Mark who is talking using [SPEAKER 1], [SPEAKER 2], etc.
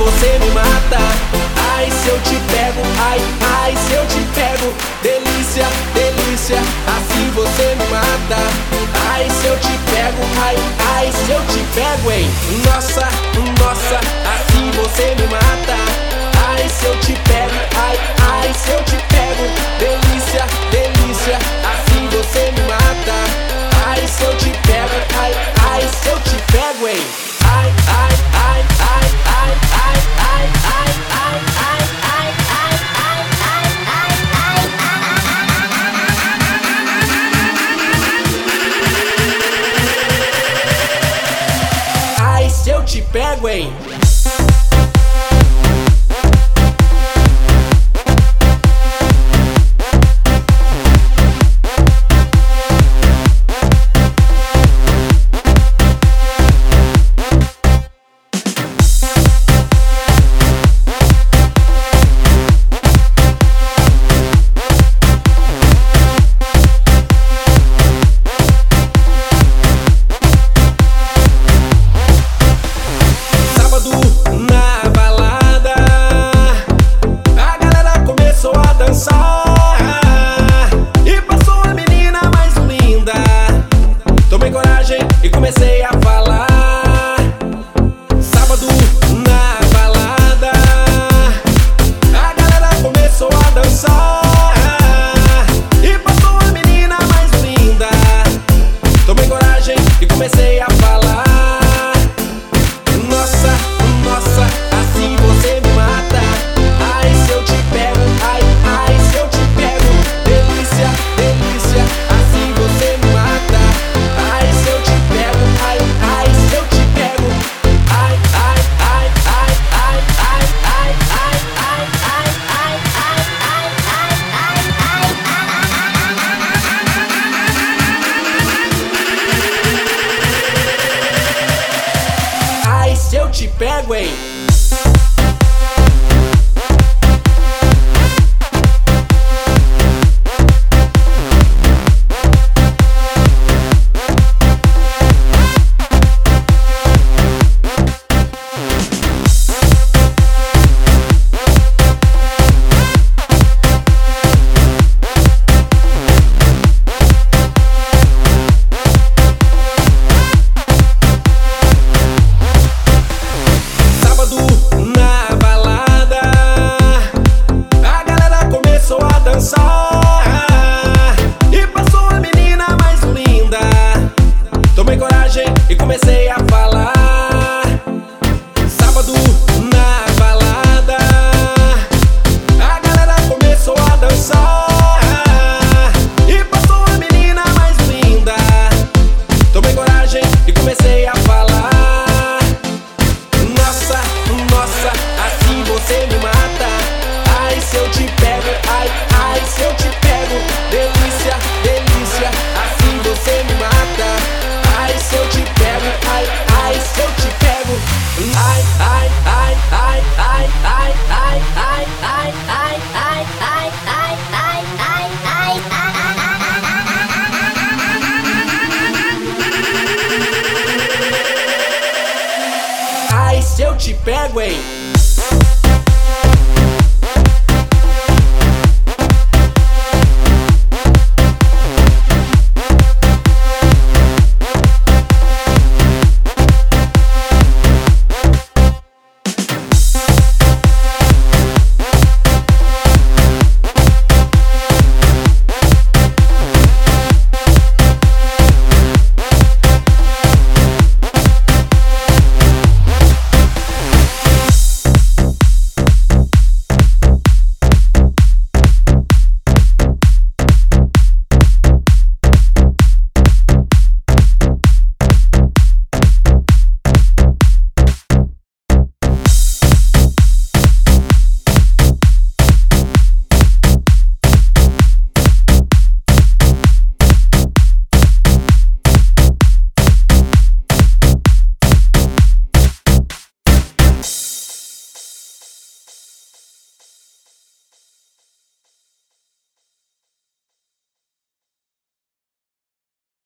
[SPEAKER 1] você me mata. Ai, se eu te pego, ai, ai, se eu te pego. Delícia, delícia, assim você me mata. Ai, se eu te pego, ai, ai, se eu te pego, hein. Nossa, nossa, assim você me mata. Ai, se eu te pego, ai, ai, se eu te pego. Delícia, delícia, assim você me mata. Ai, se eu te pego, ai, ai, se eu te pego, hein. Ai, ai, ai, ai, ai, ai, ai, ai, ai, ai, ai, ai, ai, ai, ai, ai. Ai, se eu te pego, hein. E passou a menina mais linda. Tomei coragem e comecei a falar. Sábado na balada, a galera começou a dançar. E passou a menina mais linda. Tomei coragem e comecei a falar. Nossa, nossa, assim você me mata. Ai, se eu te pego, ai, ai, se eu te pego. Delícia, delícia, assim você me mata. Ai, se eu te pego, ai, ai, se eu te pego. Ai, ai, ai, ai, ai, ai, ai, ai, ai, ai, ai, ai, ai, ai. Ai, se eu te pego, hein. E passou a menina mais linda. Tomei coragem e comecei a falar. Sábado na balada, a galera começou a dançar. E passou a menina mais linda. Tomei coragem e comecei a falar. Nossa, nossa, assim você me mata. Ai, se eu te pego, ai, ai, se eu te pego. Delícia, delícia, assim você me mata. Ai, se eu te pego, ai, ai, se eu te pego. Ai, ai, ai, ai, ai, ai, ai, ai, ai, ai, ai, ai, ai, ai, ai, ai. Ai, se eu te pego, hein.